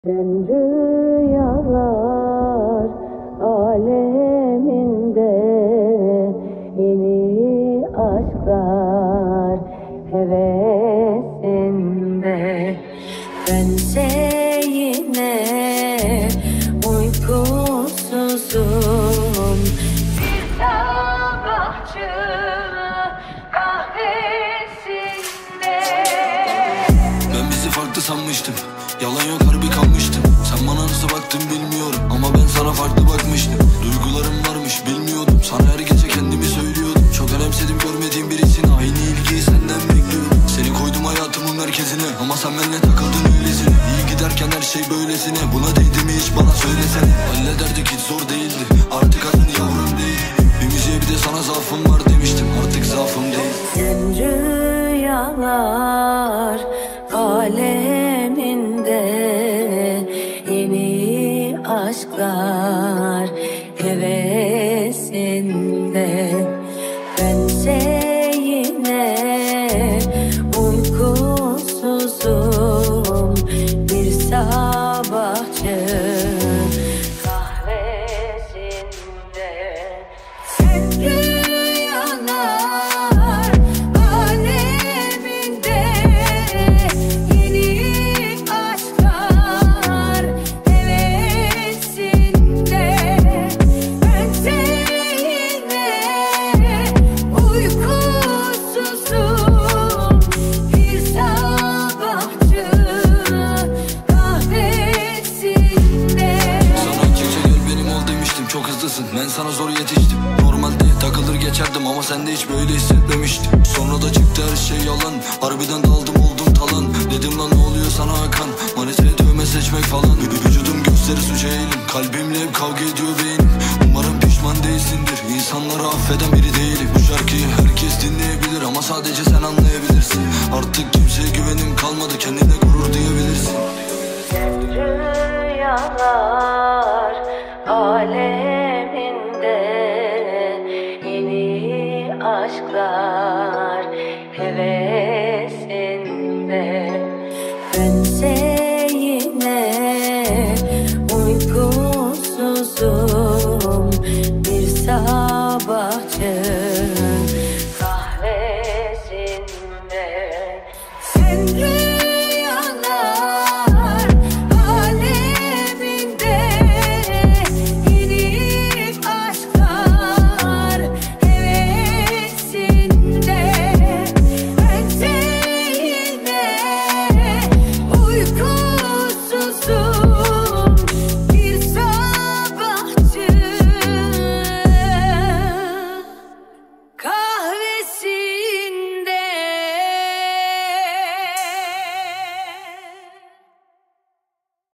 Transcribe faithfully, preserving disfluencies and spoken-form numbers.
Sen rüyalar aleminde yeni aşklar hevesinde. Bense yine uykusuzum, bir sabahçı kahvesinde. Ben bizi farklı sanmıştım, yalan yok harbi kalmıştım. Sen bana nasıl baktın bilmiyorum ama ben sana farklı bakmıştım. Duygularım varmış bilmiyordum, sana her gece kendimi söylüyordum. Çok önemsedim görmediğim birisine, aynı ilgiyi senden bekliyorum. Seni koydum hayatımın merkezine ama sen benimle takıldın öylesine. İyi giderken her şey böylesine, buna değdi mi hiç bana söylesene. Hallederdik hiç zor değildi, artık adın yavrum değil. Bir müziğe bir de sana zaafım var demiştim, artık zaafım değil. Sen rüyalar aleminde yeni aşklar hevesinde. Bense yine uykusuzum, bir sabahçı kahvesinde. Sen rüyalar aleminde yeni aşklar hevesinde. Bense yine uykusuzum, bir sabahçı kahvesinde. Sana açıkça gel benim ol demiştim, çok hızlısın ben sana zor yetiştim. Normalde takılır geçerdim ama sen de hiç böyle hissetmemiştim. Sonra da çıktı her şey yalan, harbiden daldım oldum talan. Dedim lan ne oluyor sana Hakan, manitaya dövme seçmek falan. Vü- Vücudum gösteri suç eğilim, kalbimle hep kavga ediyor beynim. Umarım pişman değilsindir, insanları affeden biri değilim. Bu şarkıyı herkes dinleyebilir ama sadece sen anlayabilirsin. Artık kimseye güvenim kalmadı, kendine gurur duyabilirsin.